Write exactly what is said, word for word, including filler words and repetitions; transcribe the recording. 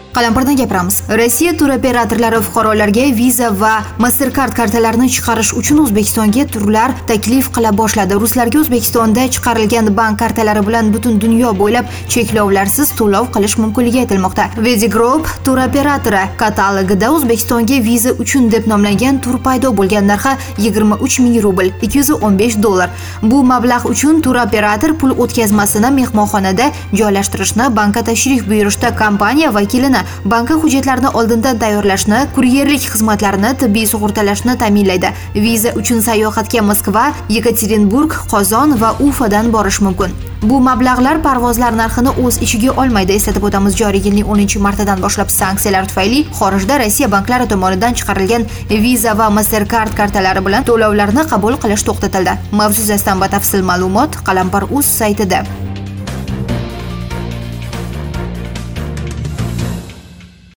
Qalampardan gapiramiz. Rossiya turoperatorlari fuqarolarga Visa va Mastercard kartalarini chiqarish uchun O'zbekistonga turlar taklif qila boshladi. Ruslarga O'zbekistonda chiqarilgan bank kartalari bilan butun dunyo bo'ylab cheklovlarsiz to'lov qilish mumkinligi aytilmoqda. Vedi Group turoperatori katalogida O'zbekistonga Visa uchun deb nomlangan tur paydo bo'lgan narxi yigirma uch ming rubl, ikki yuz o'n besh dollar. Bu mablag' uchun turoperator pul o'tkazmasini mehmonxonada joylashtirishni, bankka tashrif buyurishda kompaniya vakilini banka hujjatlarini oldindan tayyorlashni, kuryerlik xizmatlarini, tibbiy sug'urtalashni ta'minlaydi. Visa uchun sayohatga Moskva, Yekaterinburg, Qozon va Ufadan borish mumkin. Bu mablag'lar parvozlar narxini o'z ichiga olmaydi. Eslatib o'tamiz, joriy yilning o'ninchi martidan boshlab sanksiyalar tufayli xorijda Rossiya banklari tomonidan chiqarilgan Visa va Mastercard kartalari bilan to'lovlarni qabul qilish to'xtatildi. Mavzu yuzasidan batafsil ma'lumot Qalampar.uz saytida.